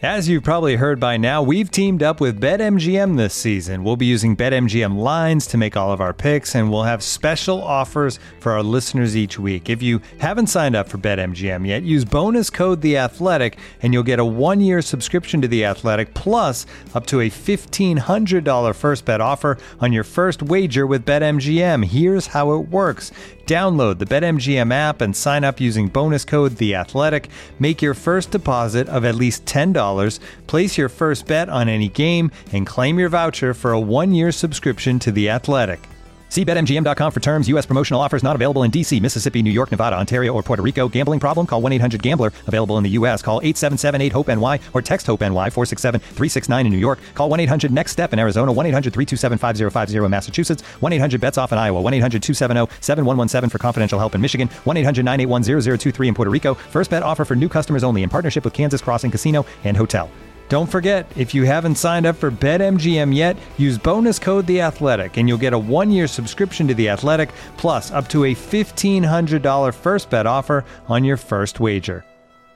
As you've probably heard by now, we've teamed up with BetMGM this season. We'll be using BetMGM lines to make all of our picks, and we'll have special offers for our listeners each week. If you haven't signed up for BetMGM yet, use bonus code The Athletic, and you'll get a 1-year subscription to The Athletic, plus up to a $1,500 first bet offer on your first wager with BetMGM. Here's how it works. Download the BetMGM app and sign up using bonus code The Athletic. Make your first deposit of at least $10. Place your first bet on any game and claim your voucher for a 1-year subscription to The Athletic. See BetMGM.com for terms. U.S. promotional offers not available in D.C., Mississippi, New York, Nevada, Ontario, or Puerto Rico. Gambling problem? Call 1-800-GAMBLER. Available in the U.S. Call 877-8-HOPE-NY or text HOPE-NY 467-369 in New York. Call 1-800-NEXT-STEP in Arizona. 1-800-327-5050 in Massachusetts. 1-800-BETS-OFF in Iowa. 1-800-270-7117 for confidential help in Michigan. 1-800-981-0023 in Puerto Rico. First bet offer for new customers only in partnership with Kansas Crossing Casino and Hotel. Don't forget, if you haven't signed up for BetMGM yet, use bonus code The Athletic, and you'll get a 1-year subscription to The Athletic, plus up to a $1,500 first bet offer on your first wager.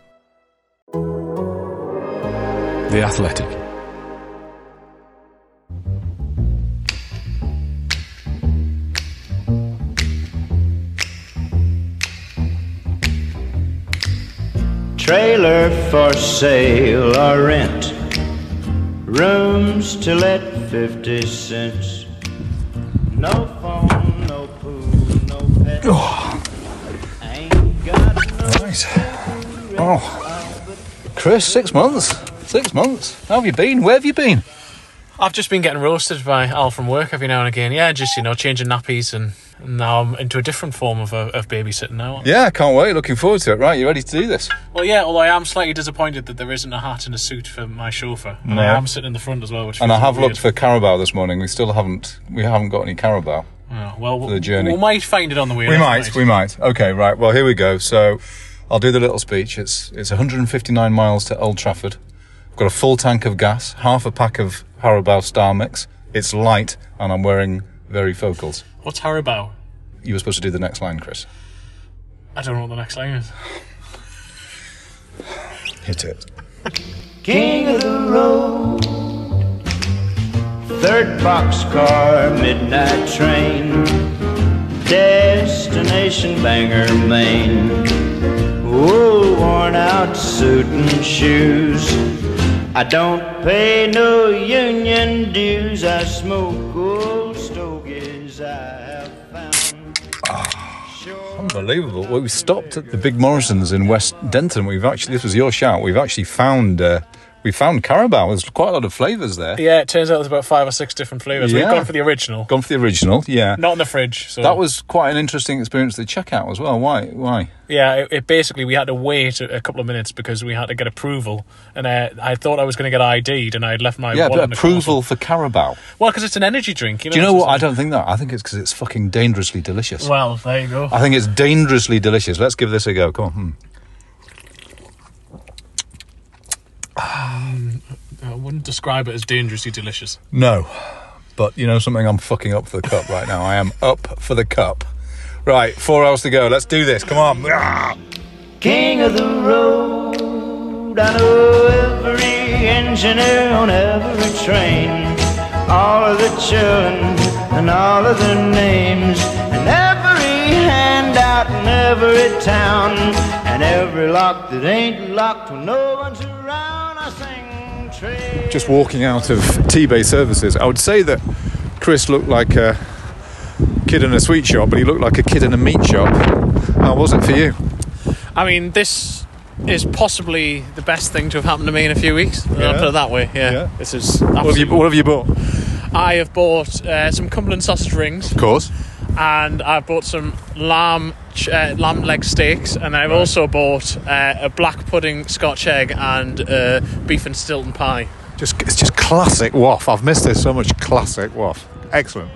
The Athletic. Trailer for sale or rent, rooms to let 50 cents. No phone, no pool, no pet. Ain't got no Right. Oh, Chris, 6 months. 6 months. How have you been? Where have you been? I've just been getting roasted by Al from work every now and again. Yeah, just, changing nappies, and now I'm into a different form of babysitting now. Yeah, I can't wait. Looking forward to it. Right, you ready to do this? Well, yeah, although I am slightly disappointed that there isn't a hat and a suit for my chauffeur. And No. I am sitting in the front as well, which And I feels have weird. looked for Carabao this morning. We haven't got any Carabao Oh, well, for the journey. we might find it on the way. We might. Okay, right. Well, here we go. So I'll do the little speech. It's 159 miles to Old Trafford. I've got a full tank of gas, half a pack of Haribo Star Mix. It's light, and I'm wearing varifocals. What's Haribo? You were supposed to do the next line, Chris. I don't know what the next line is. Hit it. king of the road, third boxcar, midnight train, destination Bangor, Maine. Oh, worn out suit and shoes. I don't pay no union dues. I smoke old stogies I have found. Unbelievable. Well, we stopped at the Big Morrison's in West Denton. This was your shout. We've actually found Carabao. There's quite a lot of flavours there. Yeah, it turns out there's about 5 or 6 different flavours. Yeah. We've gone for the original. Yeah. Not in the fridge. So. That was quite an interesting experience at the checkout as well. Why? Yeah, it basically, we had to wait a couple of minutes because we had to get approval. And I thought I was going to get ID'd, and I had left my wallet but in the approval car. for Carabao. Well, because it's an energy drink. Do you know what? I don't think that. I think it's because it's fucking dangerously delicious. Well, there you go. I think it's dangerously delicious. Let's give this a go. Come on. I wouldn't describe it as dangerously delicious. No. But you know something? I'm fucking up for the cup right now. I am up for the cup. Right, 4 hours to go. Let's do this. Come on. King of the road, I know every engineer on every train, all of the children and all of their names, and every handout in every town, and every lock that ain't locked when no one's around. I sing trade. Just walking out of T-Bay Services, I would say that Chris looked like a kid in a sweet shop, but he looked like a kid in a meat shop. How was it for you? I mean, this is possibly the best thing to have happened to me in a few weeks. Yeah. I'll put it that way. Yeah. This is absolutely... What have you bought? I have bought some Cumberland sausage rings. Of course. And I've bought some lamb leg steaks, and I've also bought a black pudding Scotch egg and beef and Stilton pie. It's just classic waff. I've missed this so much. Classic waff. Excellent.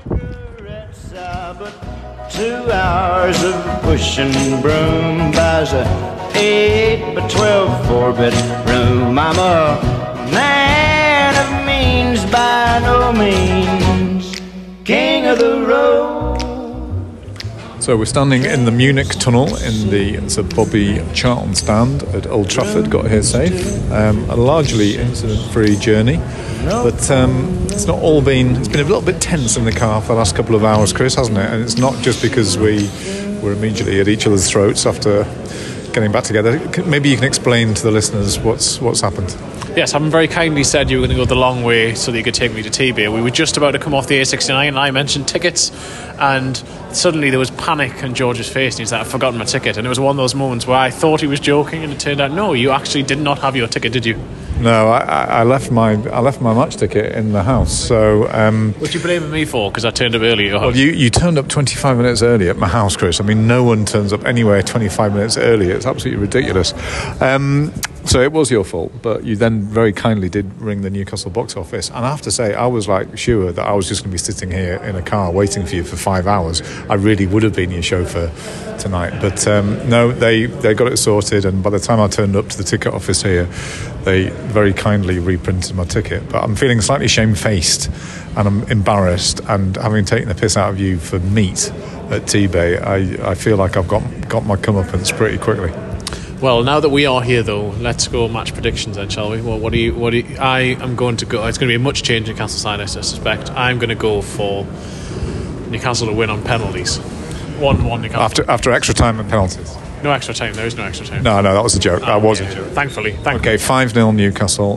2 hours of pushing broom buys a 8 by 12 4-bedroom. I'm a man of means by no means, king of the road. So we're standing in the Munich tunnel in the Sir Bobby Charlton stand at Old Trafford. Got here safe. A largely incident-free journey, but it's not all been. It's been a little bit tense in the car for the last couple of hours, Chris, hasn't it? And it's not just because we were immediately at each other's throats after getting back together. Maybe you can explain to the listeners what's happened. Yes, having very kindly said you were going to go the long way so that you could take me to T-Bay. We were just about to come off the A69 and I mentioned tickets, and suddenly there was panic on George's face and he said, I've forgotten my ticket. And it was one of those moments where I thought he was joking and it turned out, no, you actually did not have your ticket, did you? No, I left my match ticket in the house. So what are you blaming me for? Because I turned up early at your house. Well, you turned up 25 minutes early at my house, Chris. I mean, no one turns up anywhere 25 minutes early. It's absolutely ridiculous. So it was your fault, but you then very kindly did ring the Newcastle box office. And I have to say, I was like sure that I was just going to be sitting here in a car waiting for you for 5 hours. I really would have been your chauffeur tonight. But no, they got it sorted. And by the time I turned up to the ticket office here, they very kindly reprinted my ticket. But I'm feeling slightly shamefaced and I'm embarrassed. And having taken the piss out of you for meat at T-Bay, I feel like I've got my comeuppance pretty quickly. Well, now that we are here, though, let's go match predictions then, shall we? Well, what do you? I am going to go. It's going to be a much change in Newcastle side, I suspect. I'm going to go for Newcastle to win on penalties. 1-1 Newcastle. After extra time and penalties. No extra time. There is no extra time. No, that was a joke. That was a joke. Thankfully. Okay, 5-0 Newcastle.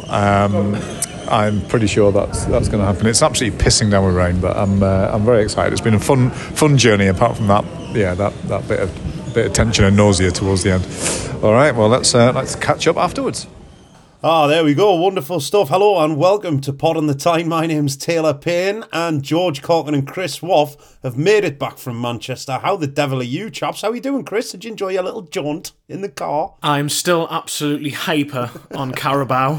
I'm pretty sure that's going to happen. It's absolutely pissing down with rain, but I'm very excited. It's been a fun journey. Apart from that, that bit of tension and nausea towards the end. All right, well let's catch up afterwards. There we go. Wonderful stuff. Hello and welcome to Pod on the Time. My name's Taylor Payne and George Corkin and Chris Woff have made it back from Manchester. How the devil are you, chaps? How are you doing, Chris? Did you enjoy your little jaunt in the car? I'm still absolutely hyper on Carabao.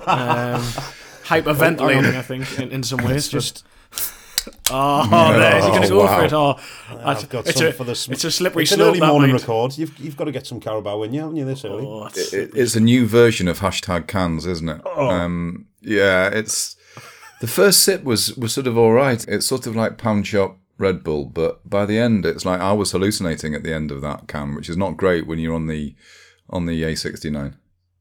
Hyperventilating, I think, in some ways. Just... is he going to go for it? I've got some for the... It's a slippery slope. It's an early morning record. You've got to get some Carabao in you, haven't you, this early? It's a new version of #cans, isn't it? It's... The first sip was sort of all right. It's sort of like pound shop Red Bull, but by the end, it's like I was hallucinating at the end of that can, which is not great when you're on the A69.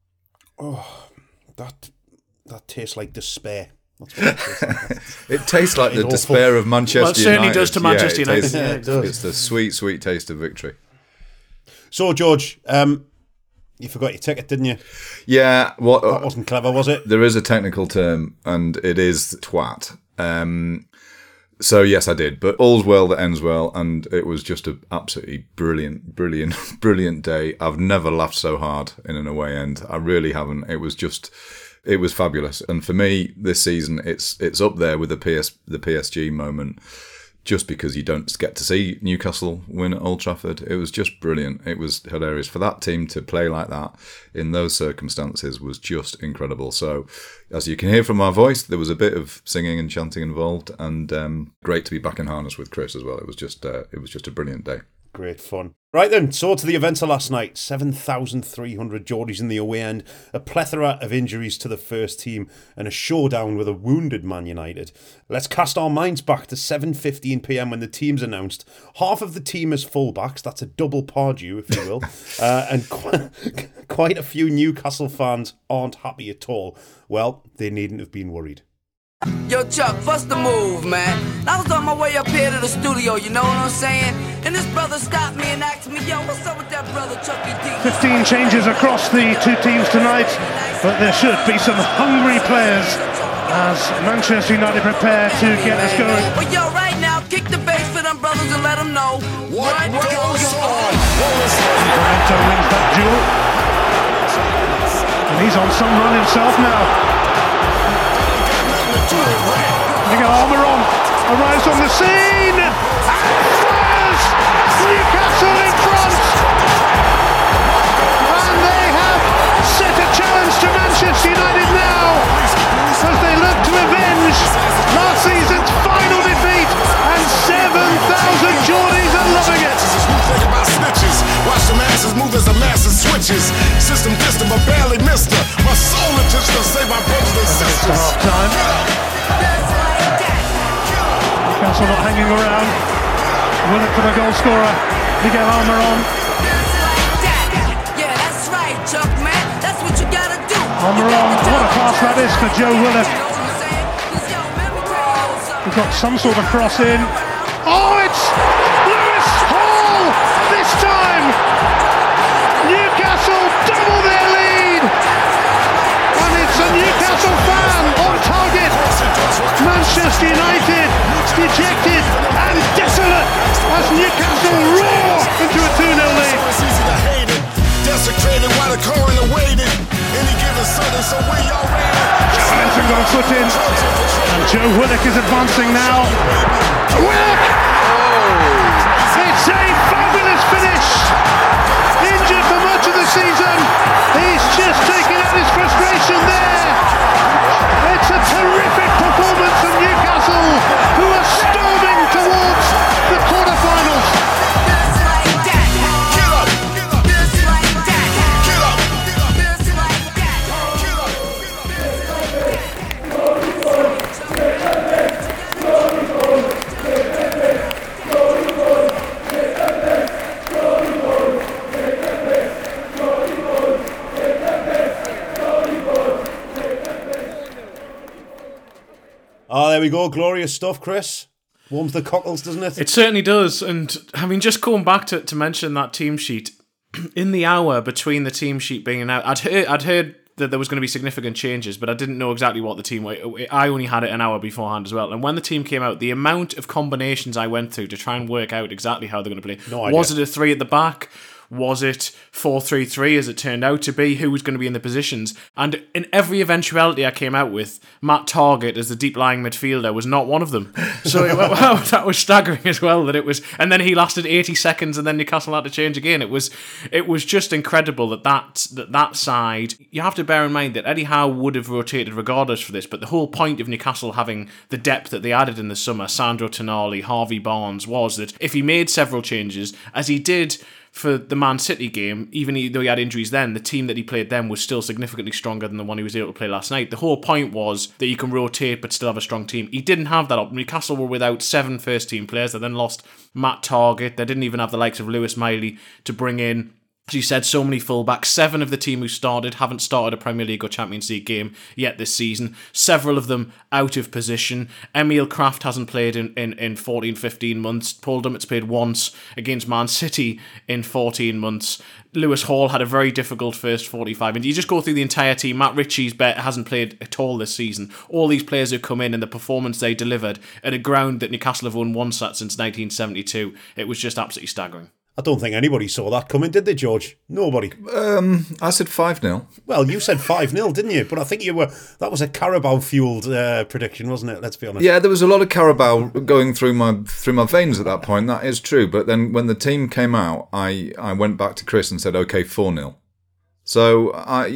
Oh, that tastes like despair. That's what it tastes like. It tastes like the despair of Manchester United. Well, it certainly does to Manchester United. It does. It's the sweet, sweet taste of victory. So, George, you forgot your ticket, didn't you? Yeah. Well, that wasn't clever, was it? There is a technical term, and it is twat. So, yes, I did. But all's well that ends well, and it was just an absolutely brilliant day. I've never laughed so hard in an away end. I really haven't. It was fabulous. And for me, this season, it's up there with the PSG moment, just because you don't get to see Newcastle win at Old Trafford. It was just brilliant. It was hilarious. For that team to play like that in those circumstances was just incredible. So, as you can hear from our voice, there was a bit of singing and chanting involved, and great to be back in harness with Chris as well. It was just a brilliant day. Great fun. Right then, so to the events of last night. 7,300 Geordies in the away end, a plethora of injuries to the first team, and a showdown with a wounded Man United. Let's cast our minds back to 7:15 p.m. when the teams announced. Half of the team as fullbacks, that's a double Pardew, if you will, and quite a few Newcastle fans aren't happy at all. Well, they needn't have been worried. Yo, Chuck, bust the move, man. I was on my way up here to the studio, you know what I'm saying? And this brother stopped me and asked me, yo, what's up with that brother Chucky D? 15 changes across the two teams tonight, but there should be some hungry players as Manchester United prepare to get us going. Well, yo, right now, kick the bass for them brothers and let them know what goes on. Sacramento wins that duel. And he's on some run himself now. Miguel Almiron arrives on the scene and fires! Newcastle in front! And they have set a challenge to Manchester United now as they look to avenge last season's final defeat, and 7,000 Geordies are loving it! Watch the masses move as the masses switches. System distant but barely missed her. My soul intention to save my brothers and sisters. Half time. Newcastle not hanging around. Willock for the goal scorer, Miguel Almiron. Yeah, that's right, Chuck, man. That's what you gotta do. Almiron, what a pass that is for Joe Willock. We've got some sort of cross in. Oh, it's Lewis Hall this time. Newcastle double their lead. And it's a Newcastle fan on target. Manchester United dejected and desolate as Newcastle roar into a 2-0 lead. Desecrated while the coroner waited. Any given Sunday, so we all ran. Joelinton got a foot in. And Joe Willock is advancing now. Willock! It's a fabulous finish. Injured for much of the season. He's just taken out his frustration there. It's a terrific performance from Newcastle, who are storming towards the quarterfinals. Oh, there we go. Glorious stuff, Chris. Warms the cockles, doesn't it? It certainly does. And I mean, just going back to mention that team sheet, in the hour between the team sheet being out, I'd heard that there was going to be significant changes, but I didn't know exactly what the team was. I only had it an hour beforehand as well. And when the team came out, the amount of combinations I went through to try and work out exactly how they're going to play. No idea. Was it a 3 at the back? Was it 4-3-3 as it turned out to be? Who was going to be in the positions? And in every eventuality I came out with, Matt Targett as the deep-lying midfielder was not one of them. So that was staggering as well. That it was, and then he lasted 80 seconds, and then Newcastle had to change again. It was just incredible that side. You have to bear in mind that Eddie Howe would have rotated regardless for this, but the whole point of Newcastle having the depth that they added in the summer, Sandro Tonali, Harvey Barnes, was that if he made several changes, as he did for the Man City game, even though he had injuries then, the team that he played then was still significantly stronger than the one he was able to play last night. The whole point was that you can rotate but still have a strong team. He didn't have that up. Newcastle were without 7 first-team players. They then lost Matt Targett. They didn't even have the likes of Lewis Miley to bring in. As you said, so many fullbacks. 7 of the team who started haven't started a Premier League or Champions League game yet this season. Several of them out of position. Emil Kraft hasn't played in 14, 15 months. Paul Dummett's played once against Man City in 14 months. Lewis Hall had a very difficult first 45. And you just go through the entire team. Matt Ritchie's hasn't played at all this season. All these players who come in and the performance they delivered at a ground that Newcastle have won once at since 1972. It was just absolutely staggering. I don't think anybody saw that coming, did they, George? Nobody. I said 5-0. Well, you said 5-0, didn't you? But I think that was a Carabao-fueled prediction, wasn't it? Let's be honest. Yeah, there was a lot of Carabao going through my veins at that point. That is true. But then when the team came out, I went back to Chris and said, okay, 4-0. So,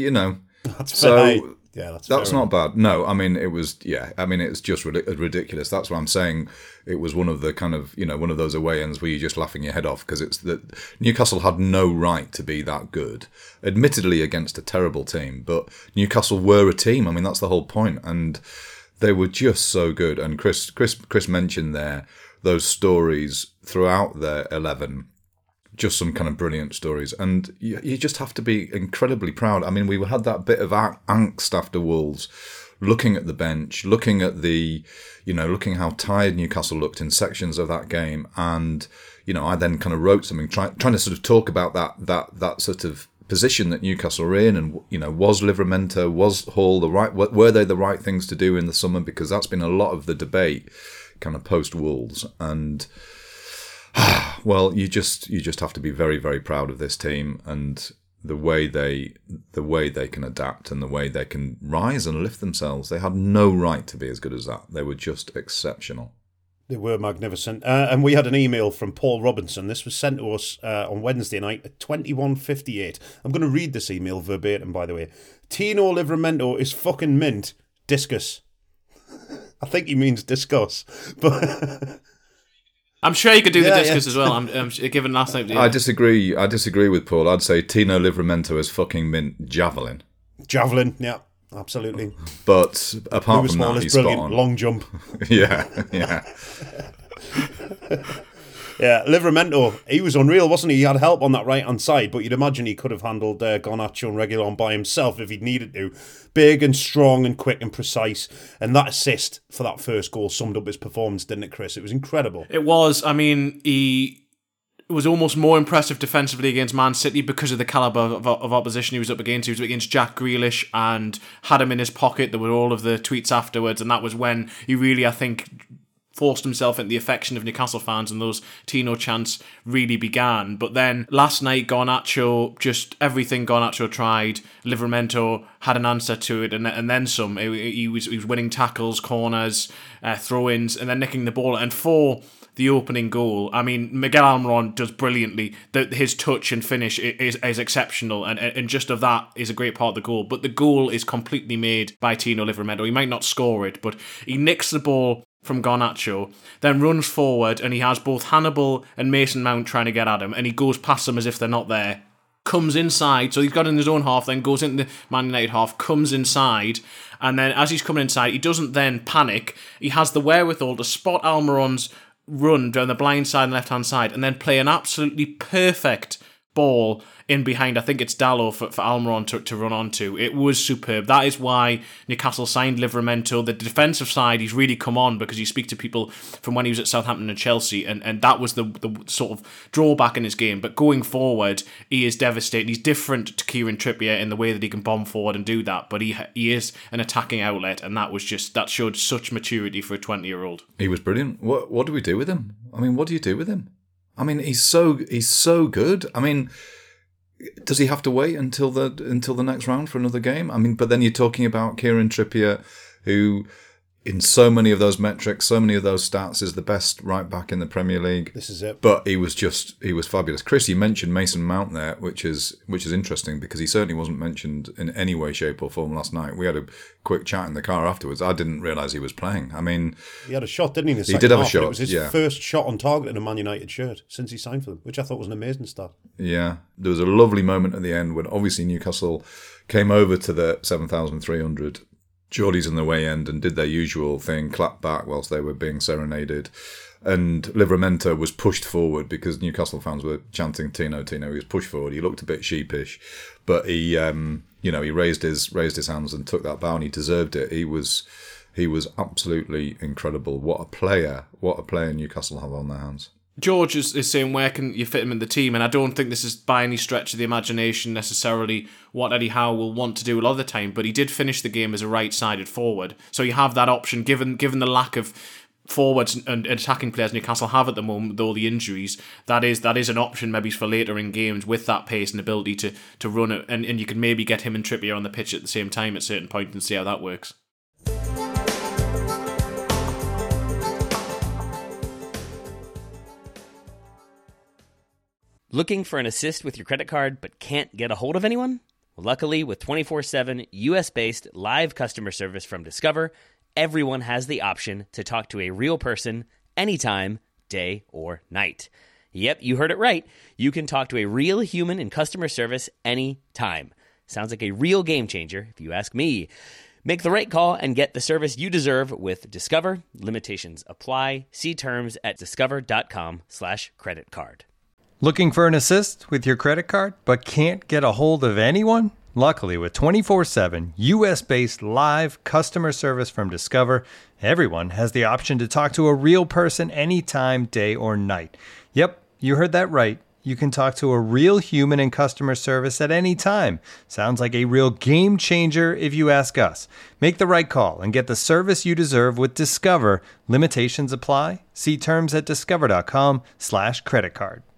That's fair. Yeah, that's not bad. No, I mean, it was just ridiculous. That's what I'm saying. It was one of the kind of, one of those away ends where you're just laughing your head off, because it's that Newcastle had no right to be that good, admittedly against a terrible team, but Newcastle were a team. I mean, that's the whole point, and they were just so good. And Chris mentioned there those stories throughout their 11. Just some kind of brilliant stories, and you just have to be incredibly proud. I mean, we had that bit of angst after Wolves, looking at the bench, looking at looking how tired Newcastle looked in sections of that game, and I then kind of wrote something trying to sort of talk about that sort of position that Newcastle were in, and was Livramento, was Hall were they the right things to do in the summer, because that's been a lot of the debate kind of post Wolves. And well, you just have to be very, very proud of this team and the way they can adapt and the way they can rise and lift themselves. They had no right to be as good as that. They were just exceptional. They were magnificent. And we had an email from Paul Robinson. This was sent to us on Wednesday night at 21:58. I'm going to read this email verbatim, by the way. Tino Livramento is fucking mint. Discus. I think he means discuss. But I'm sure you could do the discus as well. I'm given last night. I disagree with Paul. I'd say Tino Livramento is fucking mint javelin. Javelin, yeah, absolutely. But apart from that, he's spot on. Long jump. yeah. Yeah, Livramento, he was unreal, wasn't he? He had help on that right-hand side, but you'd imagine he could have handled Garnacho and Reguilón by himself if he'd needed to. Big and strong and quick and precise. And that assist for that first goal summed up his performance, didn't it, Chris? It was incredible. It was. I mean, he was almost more impressive defensively against Man City because of the calibre of opposition he was up against. He was up against Jack Grealish and had him in his pocket. There were all of the tweets afterwards, and that was when he really, I think, forced himself into the affection of Newcastle fans, and those Tino chants really began. But then last night, Garnacho, just everything Garnacho tried, Livramento had an answer to it, and then some. He was winning tackles, corners, throw-ins, and then nicking the ball. And for the opening goal, I mean, Miguel Almiron does brilliantly. His touch and finish is exceptional, and just of that is a great part of the goal. But the goal is completely made by Tino Livramento. He might not score it, but he nicks the ball from Garnacho, then runs forward, and he has both Hannibal and Mason Mount trying to get at him, and he goes past them as if they're not there. Comes inside, so he's got in his own half, then goes into the Man United half, comes inside, and then as he's coming inside, he doesn't then panic. He has the wherewithal to spot Almiron's run down the blind side and left-hand side, and then play an absolutely perfect ball in behind. I think it's Dalot for Almiron to run onto. It was superb. That is why Newcastle signed Livramento. The defensive side, he's really come on, because you speak to people from when he was at Southampton and Chelsea, and that was the sort of drawback in his game. But going forward, he is devastating. He's different to Kieran Trippier in the way that he can bomb forward and do that, but he is an attacking outlet, and that showed such maturity for a 20-year-old. He was brilliant. What do we do with him? I mean, what do you do with him? I mean, he's so good. I mean, does he have to wait until the next round for another game? I mean, but then you're talking about Kieran Trippier, who in so many of those metrics, so many of those stats, is the best right back in the Premier League. This is it. But he was fabulous. Chris, you mentioned Mason Mount there, which is interesting, because he certainly wasn't mentioned in any way, shape or form last night. We had a quick chat in the car afterwards. I didn't realise he was playing. I mean, he had a shot, didn't he? He did have a shot. It was his first shot on target in a Man United shirt since he signed for them, which I thought was an amazing stat. Yeah, there was a lovely moment at the end when obviously Newcastle came over to the 7,300 Geordies in the way end and did their usual thing, clapped back whilst they were being serenaded. And Livramento was pushed forward because Newcastle fans were chanting Tino, Tino. He was pushed forward. He looked a bit sheepish, but he raised his hands and took that bow, and he deserved it. He was absolutely incredible. What a player Newcastle have on their hands. George is saying, where can you fit him in the team? And I don't think this is by any stretch of the imagination necessarily what Eddie Howe will want to do a lot of the time, but he did finish the game as a right-sided forward. So you have that option, given the lack of forwards and attacking players Newcastle have at the moment with all the injuries. That is an option maybe for later in games with that pace and ability to run it, and you can maybe get him and Trippier on the pitch at the same time at certain point and see how that works. Looking for an assist with your credit card but can't get a hold of anyone? Well, luckily, with 24/7 US-based live customer service from Discover, everyone has the option to talk to a real person anytime, day or night. Yep, you heard it right. You can talk to a real human in customer service anytime. Sounds like a real game changer, if you ask me. Make the right call and get the service you deserve with Discover. Limitations apply. See terms at discover.com/creditcard. Looking for an assist with your credit card but can't get a hold of anyone? Luckily, with 24/7 US-based live customer service from Discover, everyone has the option to talk to a real person anytime, day or night. Yep, you heard that right. You can talk to a real human in customer service at any time. Sounds like a real game changer if you ask us. Make the right call and get the service you deserve with Discover. Limitations apply. See terms at discover.com/creditcard.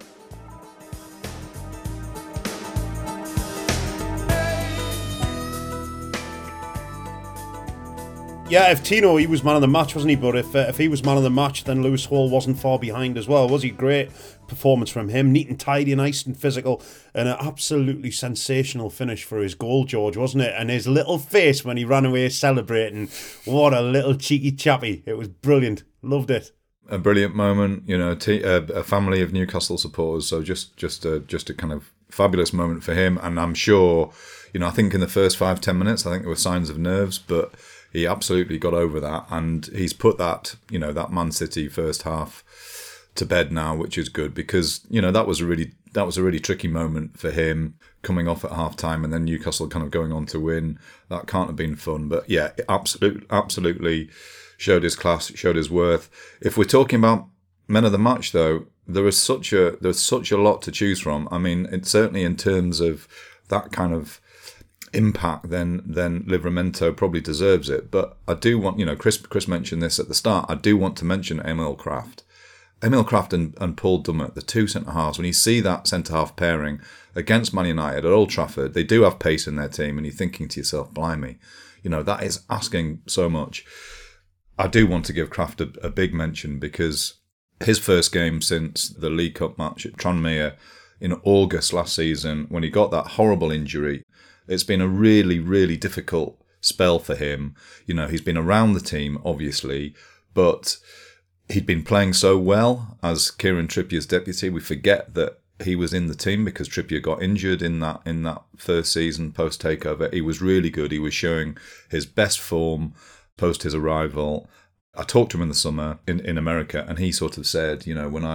Yeah, if Tino, he was man of the match, wasn't he? But if he was man of the match, then Lewis Hall wasn't far behind as well, was he? Great performance from him. Neat and tidy, nice and physical, and an absolutely sensational finish for his goal, George, wasn't it? And his little face when he ran away celebrating. What a little cheeky chappy. It was brilliant. Loved it. A brilliant moment, a family of Newcastle supporters. So just a kind of fabulous moment for him. And I'm sure, I think in the first 5-10 minutes, I think there were signs of nerves, but he absolutely got over that, and he's put that Man City first half to bed now, which is good because, you know, that was a really tricky moment for him coming off at half-time and then Newcastle kind of going on to win. That can't have been fun. But yeah, absolutely showed his class, showed his worth. If we're talking about men of the match, though, there's such a lot to choose from. I mean, it's certainly in terms of that kind of impact, then Livramento probably deserves it. But I do want, you know, Chris mentioned this at the start. I do want to mention Emil Kraft and Paul Dummett, the two centre-halves. When you see that centre-half pairing against Man United at Old Trafford, they do have pace in their team, and you're thinking to yourself, blimey, you know, that is asking so much. I do want to give Kraft a big mention because his first game since the League Cup match at Tranmere in August last season, when he got that horrible injury, it's been a really, really difficult spell for him. You know, he's been around the team, obviously, but he'd been playing so well as Kieran Trippier's deputy. We forget that he was in the team because Trippier got injured in that first season post takeover. He was really good. He was showing his best form post his arrival. I talked to him in the summer in America, and he sort of said, you know, when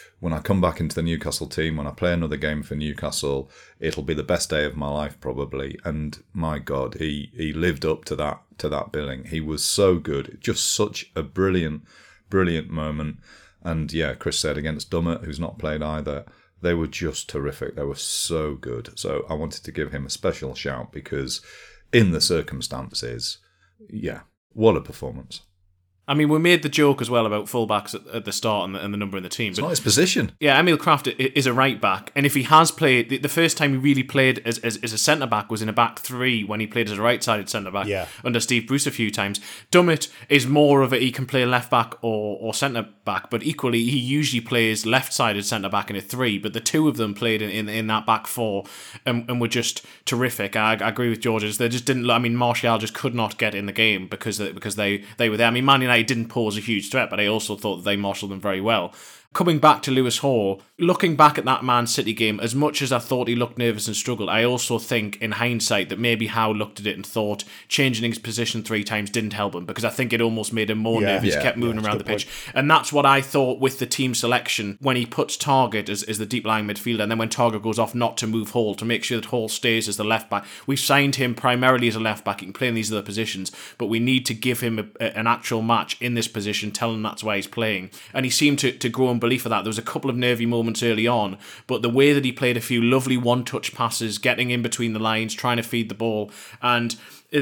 I come back into the Newcastle team, when I play another game for Newcastle, it'll be the best day of my life probably. And my God, he lived up to that billing. He was so good. Just such a brilliant moment. And yeah, Chris said against Dummett, who's not played either, they were just terrific. They were so good. So I wanted to give him a special shout because in the circumstances, yeah, what a performance. I mean, we made the joke as well about fullbacks at the start and the number in the team. It's not his position. Yeah, Emil Kraft is a right back, and if he has played, the first time he really played as a centre back was in a back three when he played as a right-sided centre back under Steve Bruce a few times. Dummett is more of he can play left back or centre back, but equally he usually plays left-sided centre back in a three. But the two of them played in that back four and were just terrific. I agree with George. They just didn't. I mean, Martial just could not get in the game because they were there. I mean, Man United didn't pose a huge threat, but I also thought that they marshalled them very well. Coming back to Lewis Hall, looking back at that Man City game, as much as I thought he looked nervous and struggled, I also think in hindsight that maybe Howe looked at it and thought changing his position 3 times didn't help him, because I think it almost made him more nervous. He kept moving around the pitch. And that's what I thought with the team selection when he puts Targett as the deep lying midfielder, and then when Targett goes off, not to move Hall, to make sure that Hall stays as the left back. We've signed him primarily as a left back. He can play in these other positions, but we need to give him an actual match in this position, tell him that's why he's playing. And he seemed to grow in belief of that. There was a couple of nervy moments early on, but the way that he played a few lovely one-touch passes, getting in between the lines, trying to feed the ball, and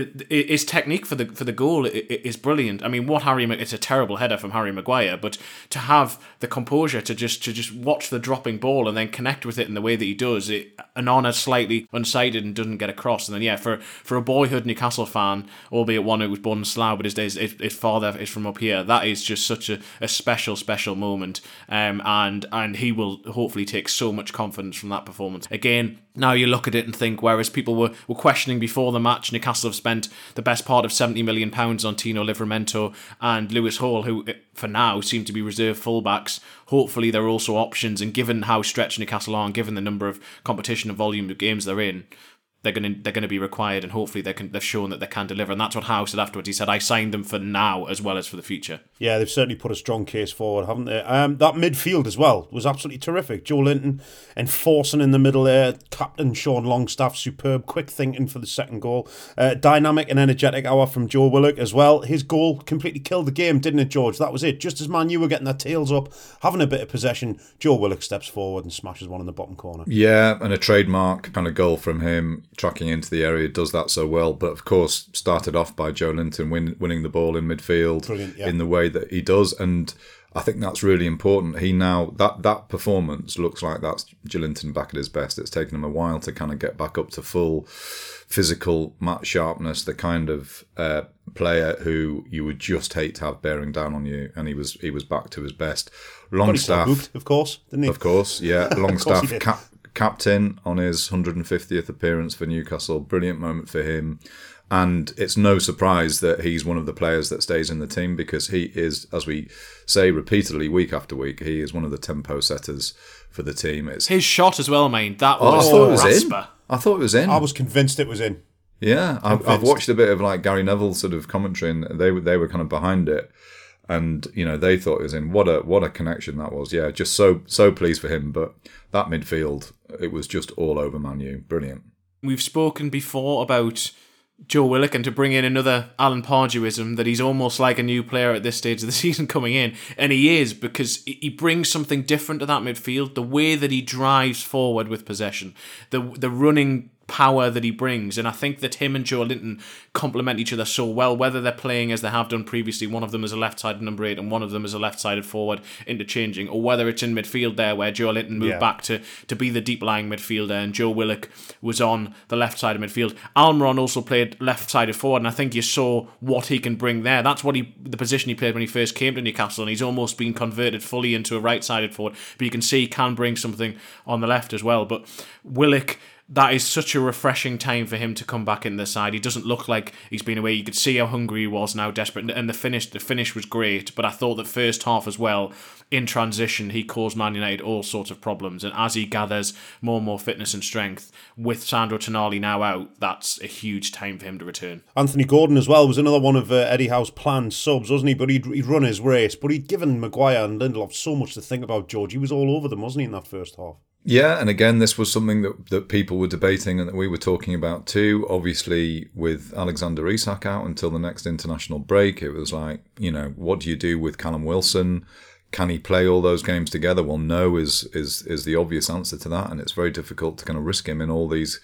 his technique for the goal is brilliant. I mean, it's a terrible header from Harry Maguire, but to have the composure to just watch the dropping ball and then connect with it in the way that he does, Onana slightly unsighted and doesn't get across, and then for a boyhood Newcastle fan, albeit one who was born in Slough, but his father is from up here, that is just such a special moment, and he will hopefully take so much confidence from that performance. Again, now you look at it and think, whereas people were questioning before the match, Newcastle have spent the best part of £70 million on Tino Livramento and Lewis Hall, who for now seem to be reserve fullbacks. Hopefully there are also options, and given how stretched Newcastle are and given the number of competition and volume of games they're in, they're going to be required, and hopefully they've shown that they can deliver. And that's what Howe said afterwards. He said, I signed them for now as well as for the future. Yeah, they've certainly put a strong case forward, haven't they? That midfield as well was absolutely terrific. Joe Linton enforcing in the middle there. Captain Sean Longstaff, superb, quick thinking for the second goal. Dynamic and energetic hour from Joe Willock as well. His goal completely killed the game, didn't it, George? That was it. Just as Man U were getting their tails up, having a bit of possession, Joe Willock steps forward and smashes one in the bottom corner. Yeah, and a trademark kind of goal from him, tracking into the area, does that so well. But of course, started off by Joe Linton winning the ball in midfield in the way that he does, and I think that's really important. He now that performance looks like that's Joe Linton back at his best. It's taken him a while to kind of get back up to full physical match sharpness, the kind of player who you would just hate to have bearing down on you, and he was back to his best. Longstaff, of course, didn't he? Of course, yeah. Longstaff captain on his 150th appearance for Newcastle. Brilliant moment for him. And it's no surprise that he's one of the players that stays in the team, because he is, as we say repeatedly week after week, he is one of the tempo setters for the team. It's his shot as well, mate. That was I thought it was in. I was convinced it was in. Yeah, I've watched a bit of like Gary Neville sort of commentary, and they were kind of behind it. And, they thought it was in. What a connection that was. Yeah, just so pleased for him. But that midfield, it was just all over Man U. Brilliant. We've spoken before about Joe Willock, and to bring in another Alan Pardewism, that he's almost like a new player at this stage of the season coming in. And he is, because he brings something different to that midfield. The way that he drives forward with possession, the running power that he brings, and I think that him and Joe Linton complement each other so well, whether they're playing as they have done previously, one of them is a left-sided number 8 and one of them is a left-sided forward, interchanging, or whether it's in midfield there where Joe Linton moved back to be the deep-lying midfielder and Joe Willock was on the left side of midfield. Almiron also played left-sided forward, and I think you saw what he can bring there. That's what the position he played when he first came to Newcastle, and he's almost been converted fully into a right-sided forward, but you can see he can bring something on the left as well. But Willock, that is such a refreshing time for him to come back in the side. He doesn't look like he's been away. You could see how hungry he was now, desperate. And the finish was great. But I thought that first half as well, in transition, he caused Man United all sorts of problems. And as he gathers more and more fitness and strength, with Sandro Tonali now out, that's a huge time for him to return. Anthony Gordon as well was another one of Eddie Howe's planned subs, wasn't he? But he'd run his race. But he'd given Maguire and Lindelof so much to think about, George. He was all over them, wasn't he, in that first half? Yeah, and again, this was something that people were debating and that we were talking about too. Obviously, with Alexander Isak out until the next international break, it was like, what do you do with Callum Wilson? Can he play all those games together? Well, no is the obvious answer to that, and it's very difficult to kind of risk him in all these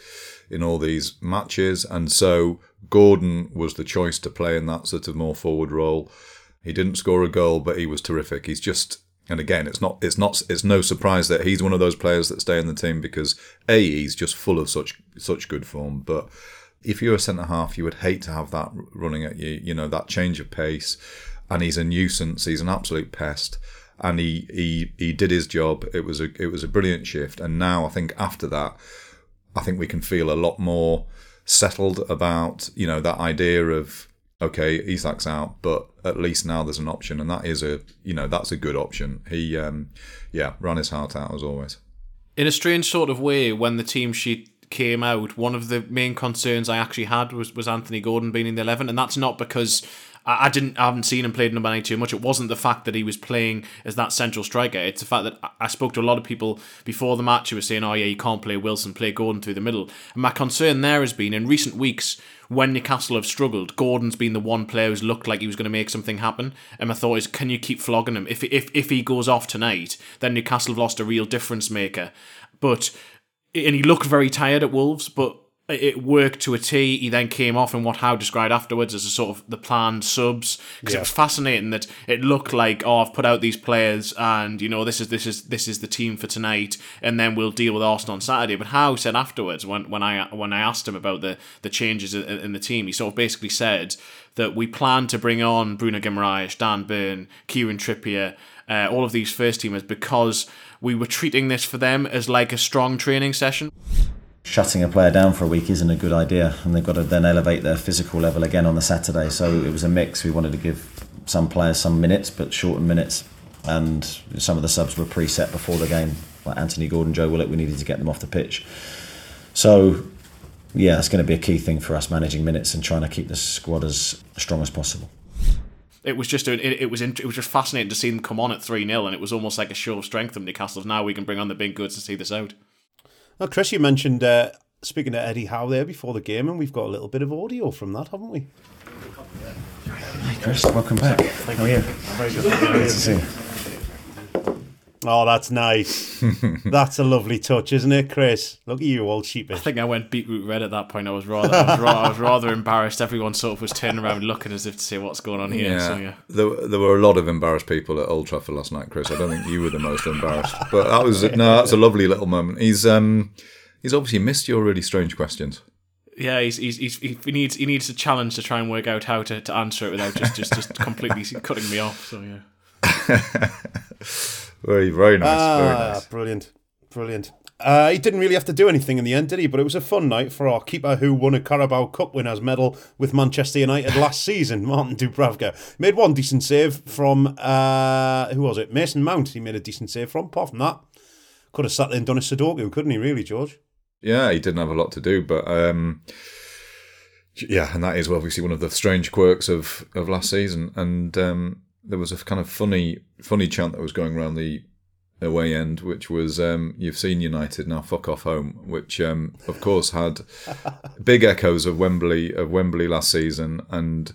matches. And so Gordon was the choice to play in that sort of more forward role. He didn't score a goal, but he was terrific. He's just. And again, it's no surprise that he's one of those players that stay in the team because he's just full of such good form. But if you're a centre half, you would hate to have that running at you. That change of pace, and he's a nuisance. He's an absolute pest, and he did his job. It was a brilliant shift. And now I think after that, I think we can feel a lot more settled about that idea of. Okay, Isak's out, but at least now there's an option, and that is that's a good option. He, ran his heart out as always. In a strange sort of way, when the team sheet came out, one of the main concerns I actually had was Anthony Gordon being in the 11, and that's not because I haven't seen him play number 9 too much. It wasn't the fact that he was playing as that central striker. It's the fact that I spoke to a lot of people before the match who were saying, oh yeah, you can't play Wilson, play Gordon through the middle. And my concern there has been, in recent weeks, when Newcastle have struggled, Gordon's been the one player who's looked like he was going to make something happen. And my thought is, can you keep flogging him? If he goes off tonight, then Newcastle have lost a real difference maker. And he looked very tired at Wolves, but it worked to a T. He then came off in what Howe described afterwards as a sort of the planned subs, because it was fascinating that it looked like, I've put out these players and this is the team for tonight, and then we'll deal with Arsenal on Saturday. But Howe said afterwards, when I asked him about the changes in the team, he sort of basically said that we plan to bring on Bruno Guimaraes, Dan Burn, Kieran Trippier, all of these first teamers, because we were treating this for them as like a strong training session. Shutting a player down for a week isn't a good idea, and they've got to then elevate their physical level again on the Saturday. So it was a mix. We wanted to give some players some minutes, but shortened minutes, and some of the subs were preset before the game, like Anthony Gordon, Joe Willock. We needed to get them off the pitch. So yeah, it's going to be a key thing for us, managing minutes and trying to keep the squad as strong as possible. It was just fascinating to see them come on at 3-0, and it was almost like a show of strength from Newcastle. Now we can bring on the big goods to see this out. Now, Chris, you mentioned speaking to Eddie Howe there before the game, and we've got a little bit of audio from that, haven't we? Hey, Chris, welcome back. How are you? Very good. Good to see you. Oh, that's nice. That's a lovely touch, isn't it, Chris? Look at you, old sheepish. I think I went beetroot red at that point. I was rather embarrassed. Everyone sort of was turning around looking as if to say, what's going on here? Yeah. So, yeah. There were a lot of embarrassed people at Old Trafford last night, Chris. I don't think you were the most embarrassed. But that's a lovely little moment. He's obviously missed your really strange questions. Yeah, he needs a challenge to try and work out how to answer it without just completely cutting me off. So yeah. Very, very nice. Very nice. Brilliant. He didn't really have to do anything in the end, did he? But it was a fun night for our keeper who won a Carabao Cup winners medal with Manchester United last season, Martin Dubravka. Made one decent save from, who was it? Mason Mount he made a decent save from. Apart from that, could have sat there and done a Sudoku, couldn't he really, George? Yeah, he didn't have a lot to do, but yeah, and that is obviously one of the strange quirks of last season. And there was a kind of funny chant that was going around the away end, which was "You've seen United, now fuck off home," which of course had big echoes of Wembley last season. And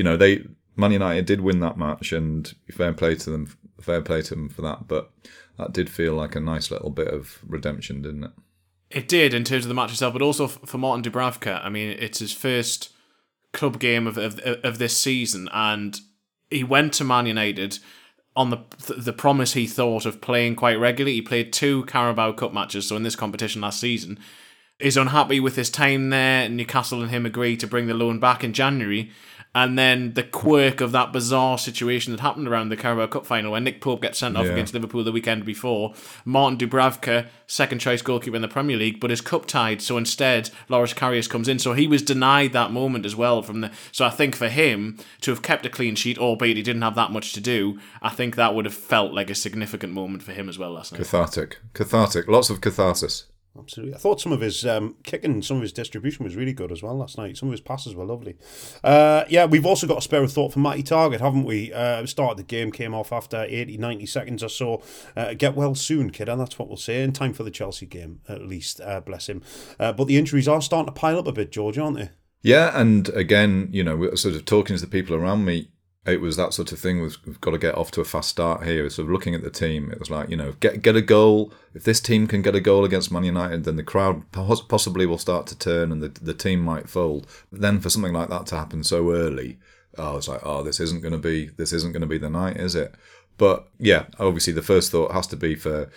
Man United did win that match, and fair play to them for that. But that did feel like a nice little bit of redemption, didn't it? It did in terms of the match itself, but also for Martin Dubravka. I mean, it's his first club game of this season, and he went to Man United on the promise he thought of playing quite regularly. He played 2 Carabao Cup matches, so in this competition last season. Is unhappy with his time there. Newcastle and him agreed to bring the loan back in January. And then the quirk of that bizarre situation that happened around the Carabao Cup final when Nick Pope gets sent off against Liverpool the weekend before. Martin Dubravka, second choice goalkeeper in the Premier League, but is cup tied. So instead, Loris Karius comes in. So he was denied that moment as well. So I think for him to have kept a clean sheet, albeit he didn't have that much to do, I think that would have felt like a significant moment for him as well last night. Cathartic. Lots of catharsis. Absolutely. I thought some of his kicking, some of his distribution was really good as well last night. Some of his passes were lovely. We've also got a spare of thought for Matty Targett, haven't we? Started the game, came off after 80, 90 seconds or so. Get well soon, kid, and that's what we'll say. In time for the Chelsea game, at least. Bless him. But the injuries are starting to pile up a bit, George, aren't they? Yeah, and again, we're sort of talking to the people around me. It was that sort of thing. We've got to get off to a fast start here. Sort of looking at the team, it was like, get a goal. If this team can get a goal against Man United, then the crowd possibly will start to turn and the team might fold. But then for something like that to happen so early, I was like, this isn't going to be the night, is it? But yeah, obviously the first thought has to be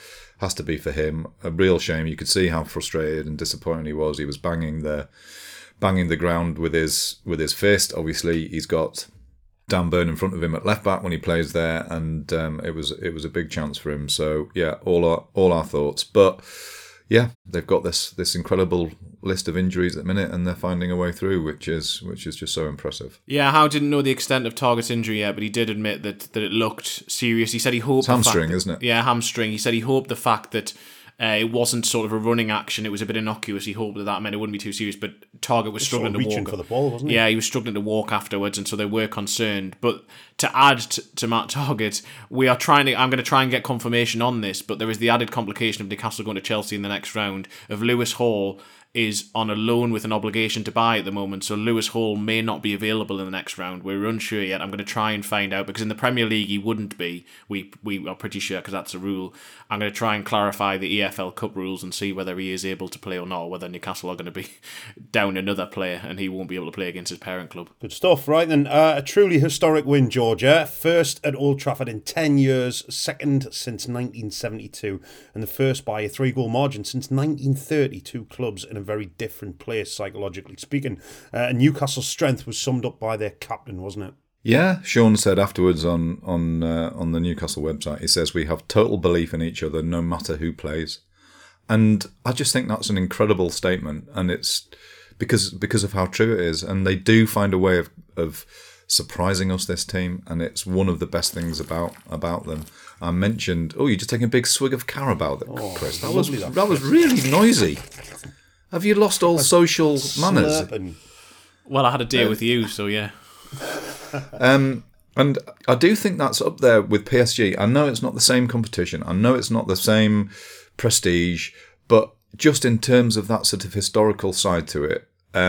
for him. A real shame. You could see how frustrated and disappointed he was. He was banging the ground with his fist. Obviously, he's got Dan Burn in front of him at left back when he plays there, and it was a big chance for him. So yeah, all our thoughts. But yeah, they've got this incredible list of injuries at the minute, and they're finding a way through, which is just so impressive. Yeah, Howe didn't know the extent of Targett's injury yet, but he did admit that it looked serious. He said he hoped it's hamstring, isn't it? Yeah, hamstring. He said he hoped the fact that it wasn't sort of a running action, it was a bit innocuous. He hoped that meant it wouldn't be too serious, but Targett was struggling to walk. Reaching for the ball, wasn't he? Yeah, he was struggling to walk afterwards, and so they were concerned. But to add to Matt Targett, I'm going to try and get confirmation on this, but there is the added complication of Newcastle going to Chelsea in the next round, of Lewis Hall is on a loan with an obligation to buy at the moment, so Lewis Hall may not be available in the next round. We're unsure yet. I'm going to try and find out, because in the Premier League he wouldn't be. We are pretty sure, because that's a rule. I'm going to try and clarify the EFL Cup rules and see whether he is able to play or not, or whether Newcastle are going to be down another player and he won't be able to play against his parent club. Good stuff. Right then, a truly historic win, Georgia. First at Old Trafford in 10 years, second since 1972, and the first by a 3-goal margin since 1930. Two clubs in a very different place, psychologically speaking. Newcastle's strength was summed up by their captain, wasn't it? Yeah, Sean said afterwards on the Newcastle website, he says, we have total belief in each other no matter who plays. And I just think that's an incredible statement, and it's because of how true it is. And they do find a way of surprising us, this team, and it's one of the best things about them. I mentioned, you're just taking a big swig of Carabao, Chris. That was really noisy. Have you lost all social manners? Well, I had a deal with you, so yeah. And I do think that's up there with PSG. I know it's not the same competition. I know it's not the same prestige, but just in terms of that sort of historical side to it,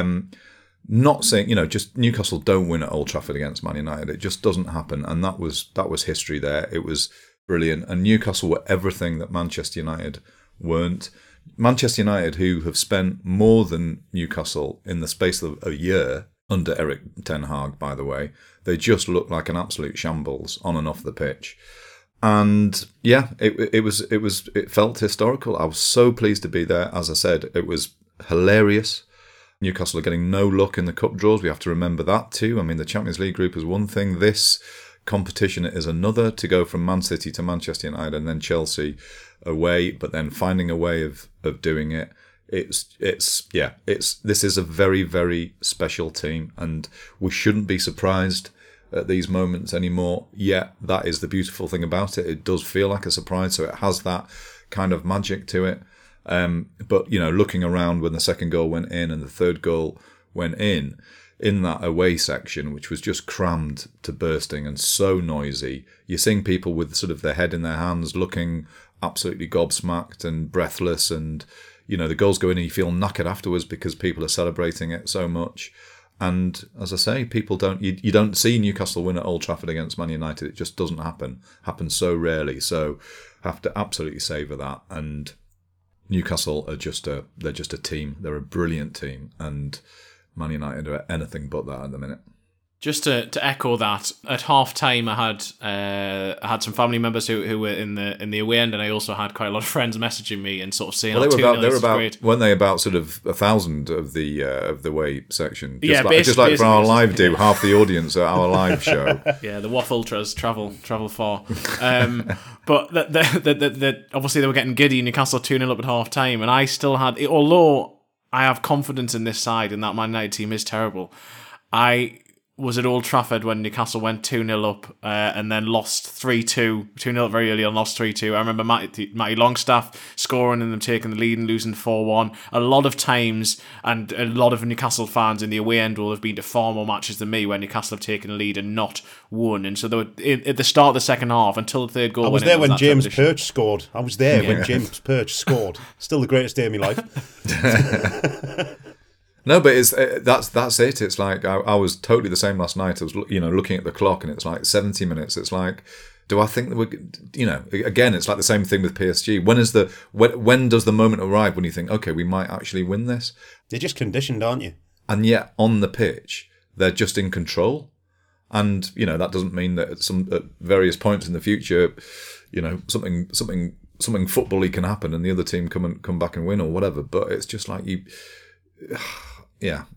not saying, just Newcastle don't win at Old Trafford against Man United. It just doesn't happen. And that was history there. It was brilliant. And Newcastle were everything that Manchester United weren't. Manchester United, who have spent more than Newcastle in the space of a year under Erik ten Hag, by the way, they just look like an absolute shambles on and off the pitch. And yeah, it felt historical. I was so pleased to be there. As I said, it was hilarious. Newcastle are getting no luck in the cup draws. We have to remember that too. I mean, the Champions League group is one thing. This competition is another, to go from Man City to Manchester United and then Chelsea away, but then finding a way of doing it. This is a very, very special team, and we shouldn't be surprised at these moments anymore. Yeah, that is the beautiful thing about it. It does feel like a surprise, so it has that kind of magic to it. But looking around when the second goal went in and the third goal went in, in that away section, which was just crammed to bursting and so noisy. You're seeing people with sort of their head in their hands, looking absolutely gobsmacked and breathless, and the goals go in and you feel knackered afterwards because people are celebrating it so much. And as I say, people you don't see Newcastle win at Old Trafford against Man United. It just doesn't happens so rarely. So have to absolutely savour that. And Newcastle are they're just a team. They're a brilliant team, and Man United are anything but that at the minute. Just to echo that, at half time I had some family members who were in the away end, and I also had quite a lot of friends messaging me and sort of saying, they were about weren't they about sort of 1,000 of the away section? Just like for our live do, half the audience at our live show. Yeah, the WAF Ultras travel far. But the obviously they were getting giddy. Newcastle 2-0 up at half time, and I still had, although I have confidence in this side and that Man United team is terrible, I was at Old Trafford when Newcastle went 2-0 up and then lost 3-2. 2-0 very early on, lost 3-2. I remember Matty Longstaff scoring and them taking the lead and losing 4-1. A lot of times, and a lot of Newcastle fans in the away end will have been to far more matches than me where Newcastle have taken the lead and not won. And so they were, at the start of the second half, until the third goal. I was there when James Perch scored. I was there when James Perch scored. Still the greatest day of my life. No, but that's it. It's like I was totally the same last night. I was looking at the clock, and it's like 70 minutes. It's like, do I think that we're again? It's like the same thing with PSG. When does the moment arrive when you think, okay, we might actually win this? You're just conditioned, aren't you? And yet on the pitch, they're just in control. And that doesn't mean that at various points in the future, something football-y can happen, and the other team come back and win or whatever. But it's just like you. Yeah,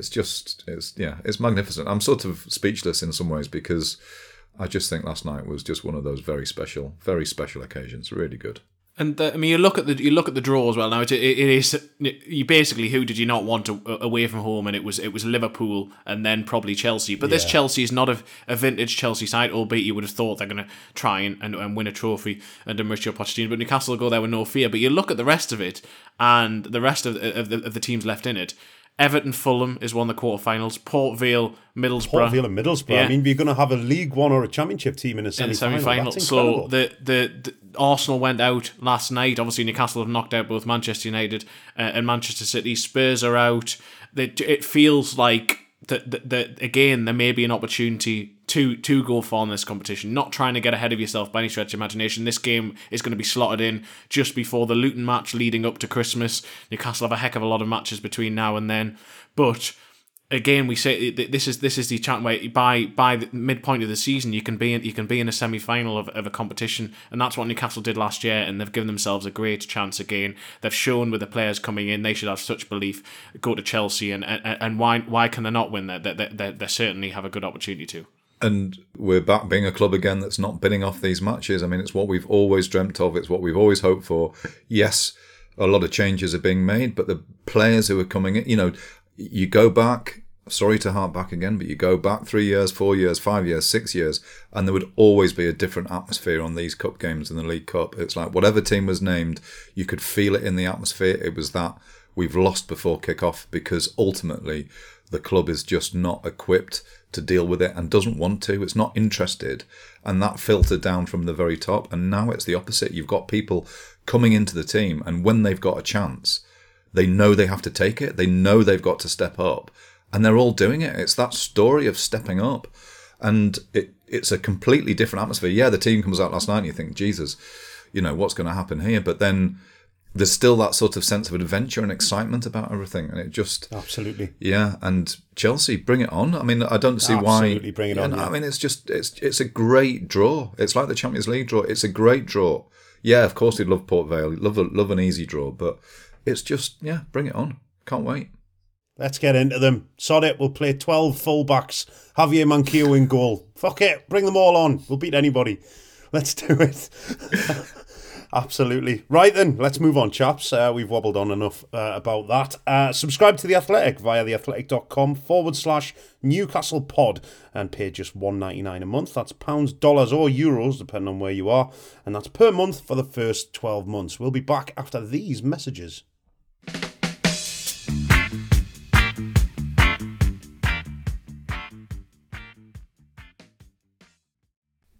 it's magnificent. I'm sort of speechless in some ways because I just think last night was just one of those very special occasions. Really good. And you look at the draw as well. Now it is you basically, who did you not want away from home? And it was Liverpool and then probably Chelsea. But this Chelsea is not a vintage Chelsea side, albeit you would have thought they're going to try and win a trophy under Mauricio Pochettino. But Newcastle will go there with no fear. But you look at the rest of it, and the rest of the teams left in it. Everton, Fulham is one of the quarterfinals. Port Vale, Middlesbrough. Yeah. I mean, we're going to have a League One or a Championship team in a semi-final. So the Arsenal went out last night. Obviously, Newcastle have knocked out both Manchester United and Manchester City. Spurs are out. It feels like that again, there may be an opportunity to go far in this competition. Not trying to get ahead of yourself by any stretch of imagination. This game is going to be slotted in just before the Luton match leading up to Christmas. Newcastle have a heck of a lot of matches between now and then, but again, we say this is the chance where by the midpoint of the season you can be in a semi-final of a competition, and that's what Newcastle did last year, and they've given themselves a great chance again. They've shown with the players coming in they should have such belief. Go to Chelsea and why can they not win? They certainly have a good opportunity to. And we're back being a club again that's not bidding off these matches. I mean, it's what we've always dreamt of. It's what we've always hoped for. Yes, a lot of changes are being made, but the players who are coming in, you go back, sorry to harp back again, but you go back 3 years, 4 years, 5 years, 6 years, and there would always be a different atmosphere on these cup games in the League Cup. It's like whatever team was named, you could feel it in the atmosphere. It was that we've lost before kick-off because ultimately the club is just not equipped to deal with it and doesn't want to. It's not interested. And that filtered down from the very top. And now it's the opposite. You've got people coming into the team, and when they've got a chance, they know they have to take it. They know they've got to step up. And they're all doing it. It's that story of stepping up. And it's a completely different atmosphere. Yeah, the team comes out last night and you think, Jesus, what's going to happen here? But then there's still that sort of sense of adventure and excitement about everything. And it just... Absolutely. Yeah, and Chelsea, bring it on. I mean, I don't see why... Absolutely, bring it on. I mean, it's a great draw. It's like the Champions League draw. It's a great draw. Yeah, of course we'd love Port Vale. Love an easy draw. But it's just, bring it on. Can't wait. Let's get into them. Sod it, we'll play 12 full-backs. Javier Manquillo in goal. Fuck it, bring them all on. We'll beat anybody. Let's do it. Absolutely. Right then, let's move on, chaps. We've wobbled on enough about that. Subscribe to The Athletic via theathletic.com/Newcastle pod and pay just $1.99 a month. That's pounds, dollars or euros, depending on where you are. And that's per month for the first 12 months. We'll be back after these messages.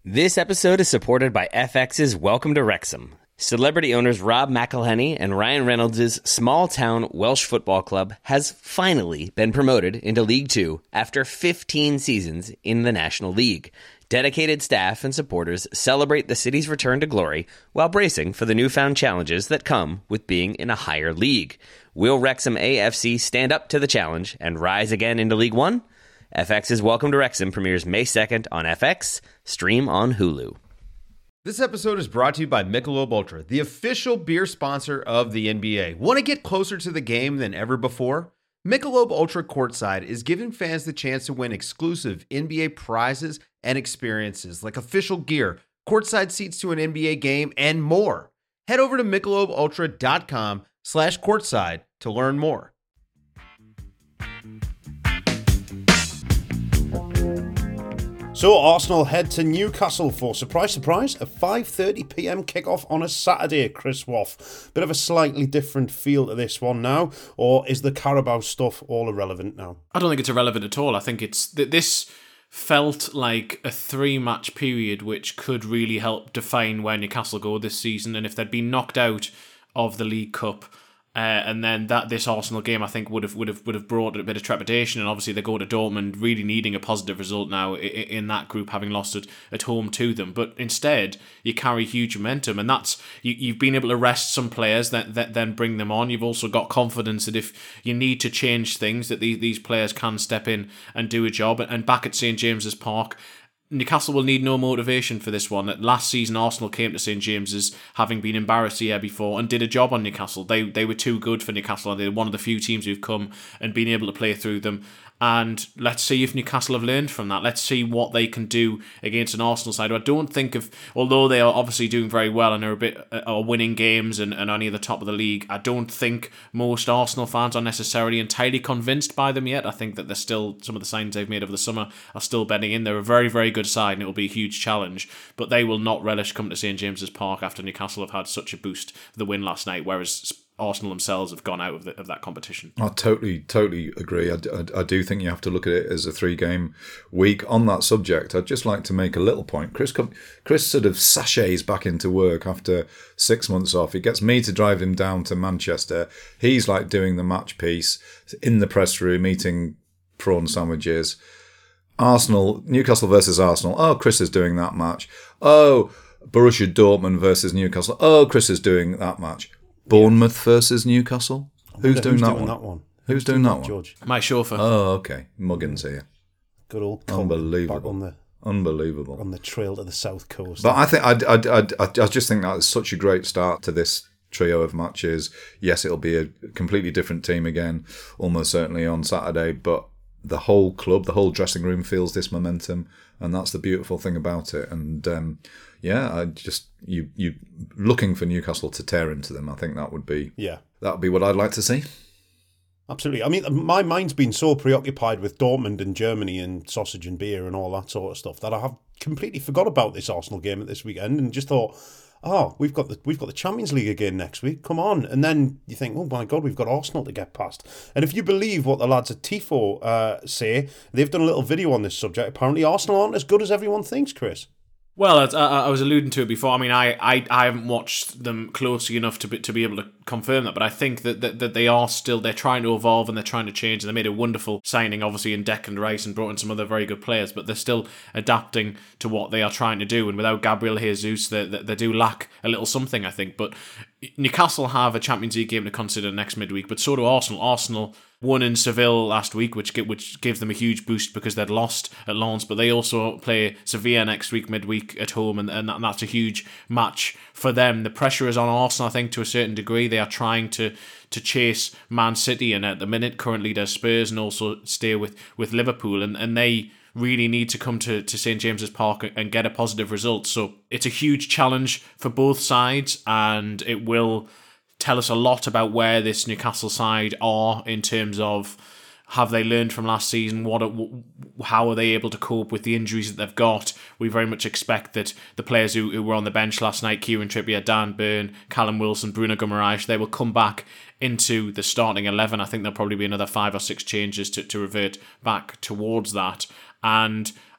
This episode is supported by FX's Welcome to Wrexham. Celebrity owners Rob McElhenney and Ryan Reynolds' small-town Welsh football club has finally been promoted into League Two after 15 seasons in the National League. Dedicated staff and supporters celebrate the city's return to glory while bracing for the newfound challenges that come with being in a higher league. Will Wrexham AFC stand up to the challenge and rise again into League One? FX's Welcome to Wrexham premieres May 2nd on FX, stream on Hulu. This episode is brought to you by Michelob Ultra, the official beer sponsor of the NBA. Want to get closer to the game than ever before? Michelob Ultra Courtside is giving fans the chance to win exclusive NBA prizes and experiences like official gear, courtside seats to an NBA game, and more. Head over to MichelobUltra.com/courtside to learn more. So Arsenal head to Newcastle for, surprise, surprise, a 5:30 p.m. kickoff on a Saturday, Chris Woff. Bit of a slightly different feel to this one now, or is the Carabao stuff all irrelevant now? I don't think it's irrelevant at all. I think it's this felt like a 3-match period which could really help define where Newcastle go this season, and if they'd been knocked out of the League Cup, and then this Arsenal game, I think, would have brought a bit of trepidation. And obviously, they go to Dortmund really needing a positive result now in that group, having lost it at home to them. But instead, you carry huge momentum, and that's you've been able to rest some players that then bring them on. You've also got confidence that if you need to change things, that these players can step in and do a job. And back at St James's Park, Newcastle will need no motivation for this one. Last season, Arsenal came to St James's having been embarrassed the year before and did a job on Newcastle. They were too good for Newcastle. They're one of the few teams who've come and been able to play through them. And let's see if Newcastle have learned from that. Let's see what they can do against an Arsenal side. I don't think although they are obviously doing very well and are winning games and are near the top of the league, I don't think most Arsenal fans are necessarily entirely convinced by them yet. I think that there's still some of the signings they've made over the summer are still betting in. They're a very, very good side and it will be a huge challenge, but they will not relish coming to St James's Park after Newcastle have had such a boost for the win last night, whereas Arsenal themselves have gone out of that competition. I totally agree. I do think you have to look at it as a 3-game week. On that subject, I'd just like to make a little point. Chris sort of sachets back into work after 6 months off. He gets me to drive him down to Manchester. He's like doing the match piece in the press room, eating prawn sandwiches. Newcastle versus Arsenal. Oh, Chris is doing that match. Oh, Borussia Dortmund versus Newcastle. Oh, Chris is doing that match. Bournemouth versus Newcastle. Who's doing that one? Who's doing that one? George, my chauffeur. Oh, okay. Muggins here. Good old unbelievable. Unbelievable on the trail to the south coast. But I think I just think that is such a great start to this trio of matches. Yes, it'll be a completely different team again, almost certainly on Saturday. But the whole club, the whole dressing room feels this momentum, and that's the beautiful thing about it. And you looking for Newcastle to tear into them. I think that would be what I'd like to see. Absolutely. I mean, my mind's been so preoccupied with Dortmund and Germany and sausage and beer and all that sort of stuff that I have completely forgot about this Arsenal game at this weekend and just thought, oh, we've got the Champions League again next week. Come on. And then you think, oh my God, we've got Arsenal to get past. And if you believe what the lads at Tifo say, they've done a little video on this subject. Apparently Arsenal aren't as good as everyone thinks, Chris. Well, I was alluding to it before. I mean, I haven't watched them closely enough to be able to confirm that, but I think that they are still, they're trying to evolve and they're trying to change. And they made a wonderful signing, obviously, in Declan Rice and brought in some other very good players, but they're still adapting to what they are trying to do. And without Gabriel Jesus, they do lack a little something, I think. But Newcastle have a Champions League game to consider next midweek, but so do Arsenal. Arsenal won in Seville last week, which gave them a huge boost because they'd lost at Lens, but they also play Sevilla next week midweek at home, and that's a huge match for them. The pressure is on Arsenal, I think, to a certain degree. They are trying to chase Man City, and at the minute currently there's Spurs and also stay with Liverpool, and they really need to come to St James's Park and get a positive result. So it's a huge challenge for both sides, and it will tell us a lot about where this Newcastle side are in terms of have they learned from last season? How are they able to cope with the injuries that they've got? We very much expect that the players who were on the bench last night, Kieran Trippier, Dan Burn, Callum Wilson, Bruno Guimaraes, they will come back into the starting 11. I think there'll probably be another 5 or 6 changes to revert back towards that. And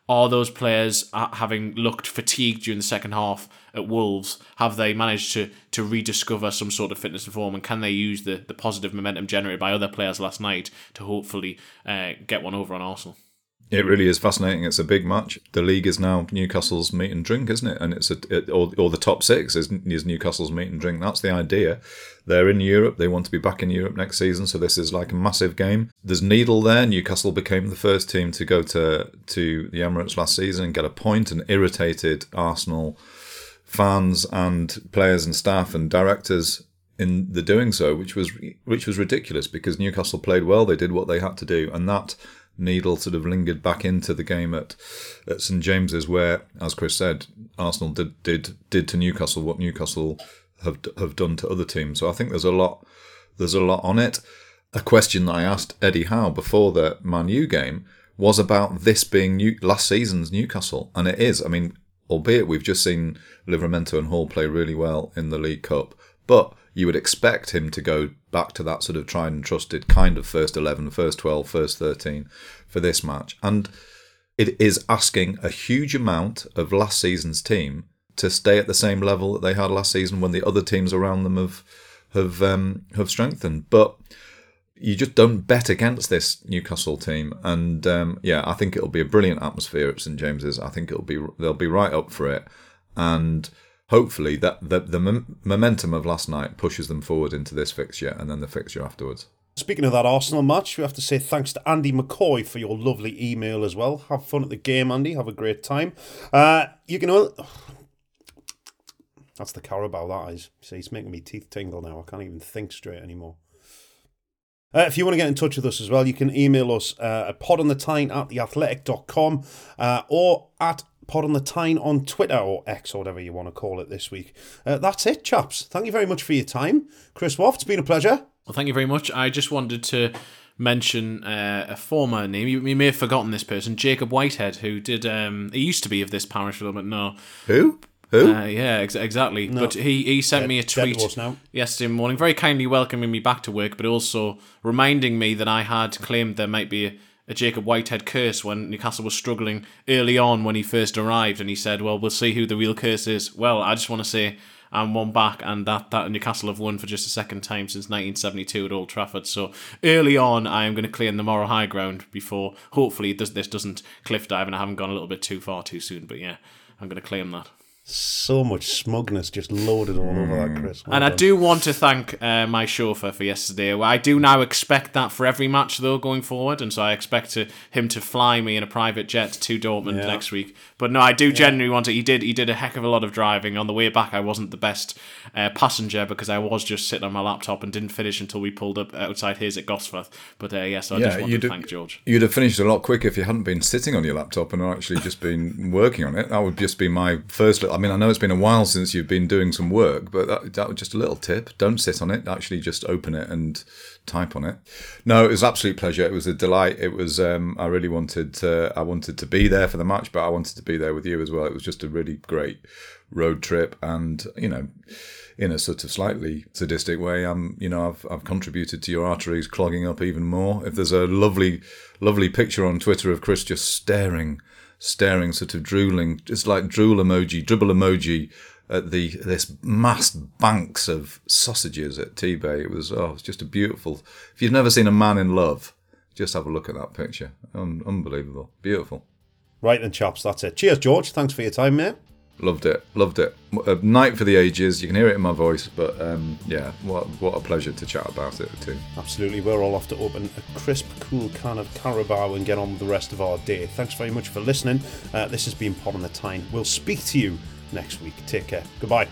are those players, having looked fatigued during the second half at Wolves, have they managed to rediscover some sort of fitness and form, and can they use the positive momentum generated by other players last night to hopefully get one over on Arsenal? It really is fascinating. It's a big match. The league is now Newcastle's meat and drink, isn't it? And it's or the top six is Newcastle's meat and drink. That's the idea. They're in Europe. They want to be back in Europe next season. So this is like a massive game. There's needle there. Newcastle became the first team to go to the Emirates last season and get a point, and irritated Arsenal fans and players and staff and directors in the doing so, which was ridiculous, because Newcastle played well. They did what they had to do, and that needle sort of lingered back into the game at St James's, where, as Chris said, Arsenal did to Newcastle what Newcastle have done to other teams. So I think there's a lot on it. A question that I asked Eddie Howe before the Man U game was about this being last season's Newcastle, and it is. I mean, albeit we've just seen Livramento and Hall play really well in the League Cup, but you would expect him to go back to that sort of tried and trusted kind of first 11, first 12, first 13 for this match. And it is asking a huge amount of last season's team to stay at the same level that they had last season when the other teams around them have strengthened. But you just don't bet against this Newcastle team. And I think it'll be a brilliant atmosphere at St James's. I think they'll be right up for it. And hopefully that the momentum of last night pushes them forward into this fixture and then the fixture afterwards. Speaking of that Arsenal match, we have to say thanks to Andy McCoy for your lovely email as well. Have fun at the game, Andy. Have a great time. You can... That's the Carabao, that is. See, it's making me teeth tingle now. I can't even think straight anymore. If you want to get in touch with us as well, you can email us at podonthetyne@theathletic.com or at Pod on the Tyne on Twitter, or X, or whatever you want to call it this week. That's it, chaps. Thank you very much for your time. Chris Woff, it's been a pleasure. Well, thank you very much. I just wanted to mention a former name. You may have forgotten this person, Jacob Whitehead, who did... he used to be of this parish, but no. Who? Yeah, exactly. No. But he sent me a tweet yesterday morning, very kindly welcoming me back to work, but also reminding me that I had claimed there might be a Jacob Whitehead curse when Newcastle was struggling early on when he first arrived, and he said, well, we'll see who the real curse is. Well, I just want to say I'm one back, and that Newcastle have won for just the second time since 1972 at Old Trafford. So early on, I am going to claim the moral high ground before, hopefully, this doesn't cliff dive and I haven't gone a little bit too far too soon. But yeah, I'm going to claim that. So much smugness just loaded all over that, Chris. Well done. I do want to thank my chauffeur for yesterday. I do now expect that for every match, though, going forward, and so I expect him to fly me in a private jet to Dortmund next week. But no, I do genuinely want to. He did a heck of a lot of driving. On the way back, I wasn't the best passenger because I was just sitting on my laptop and didn't finish until we pulled up outside his at Gosforth. But so I just want to thank George. You'd have finished a lot quicker if you hadn't been sitting on your laptop and actually just been working on it. That would just be my first... I mean, I know it's been a while since you've been doing some work, but that was just a little tip. Don't sit on it. Actually, just open it and type on it. No, it was an absolute pleasure. It was a delight. It was. I really wanted to be there for the match, but I wanted to be there with you as well. It was just a really great road trip, and in a sort of slightly sadistic way, I've contributed to your arteries clogging up even more. If there's a lovely picture on Twitter of Chris just staring, sort of drooling, just like dribble emoji at this massed banks of sausages at T-Bay. It was just a beautiful... If you've never seen a man in love, just have a look at that picture. Unbelievable. Beautiful. Right then, chaps, that's it. Cheers, George. Thanks for your time, mate. Loved it. A night for the ages. You can hear it in my voice, but what a pleasure to chat about it too. Absolutely. We're all off to open a crisp, cool can of Carabao and get on with the rest of our day. Thanks very much for listening. This has been Pod on the Tyne. We'll speak to you next week. Take care. Goodbye.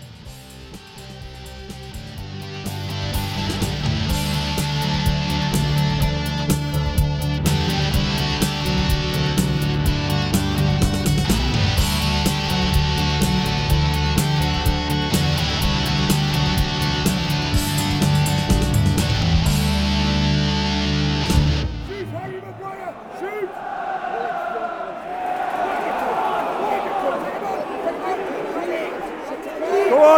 Go on!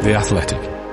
The Athletic.